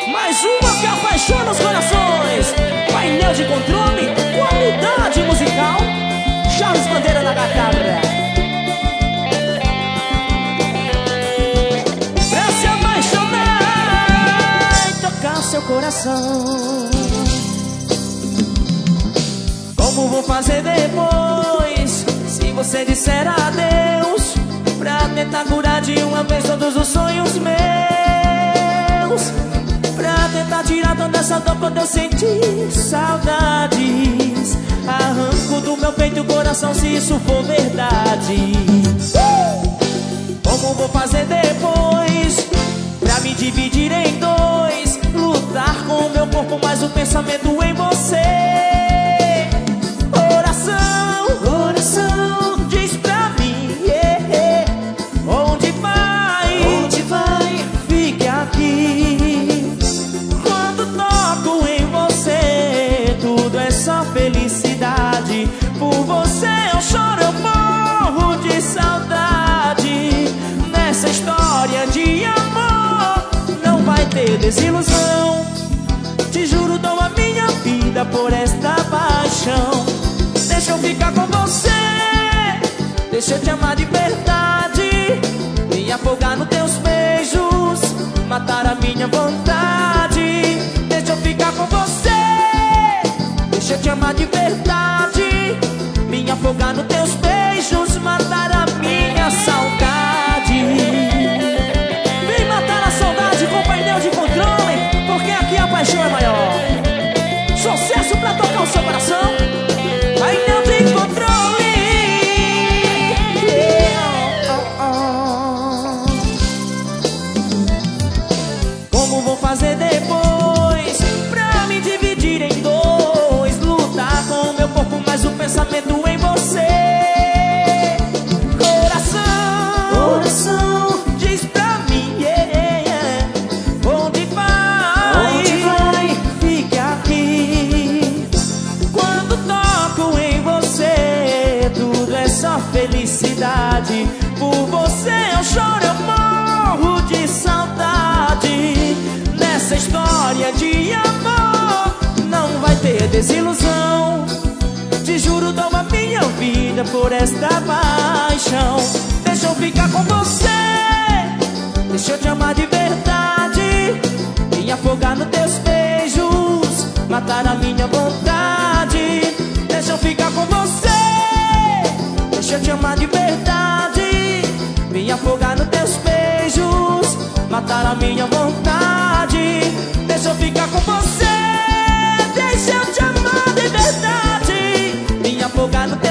Mais uma que apaixona os corações. Painel de controle, qualidade musical. Charles Bandeira da guitarra. Pra se apaixonar e tocar seu coração. Como vou fazer depois, se você disser adeus, pra tentar curar de uma vez todos os sonhos meus, pra tentar tirar toda essa dor quando eu sentir saudades. Arranco do meu peito o coração se isso for verdade. Como vou fazer depois, pra me dividir em dois, lutar com o meu corpo mas o pensamento em você. Coração, diz pra mim, onde vai, fique aqui. Quando toco em você, tudo é só felicidade. Por você eu choro, eu morro de saudade. Nessa história de amor não vai ter desilusão. Te juro, dou a minha vida por esta paixão. Deixa eu ficar com você, deixa eu te amar de verdade, me afogar nos teus beijos, matar a minha vontade. Deixa eu ficar com você, deixa eu te amar de verdade, me afogar nos teus beijos, matar a minha saudade. Vem matar a saudade com painel de controle, porque aqui a paixão é maior. Sucesso pra tocar o seu coração. Painel de controle. Como vou fazer depois, pra me dividir em dois, lutar com o meu corpo mas o pensamento em você. Coração, diz pra mim, onde vai, fique aqui. Quando toco em você, tudo é só felicidade. Por você eu choro, eu morro de saudade. Nessa história de amor não vai ter desilusão. Te juro, dou a minha vida por esta paixão. Deixa eu ficar com você, deixa eu te amar de verdade, me afogar nos teus beijos, matar a minha vontade. Deixa eu ficar com você, deixa eu te amar de verdade, me afogar nos teus beijos, matar a minha vontade. Deixa eu ficar com você, deixa eu te amar de verdade, me afogar nos teus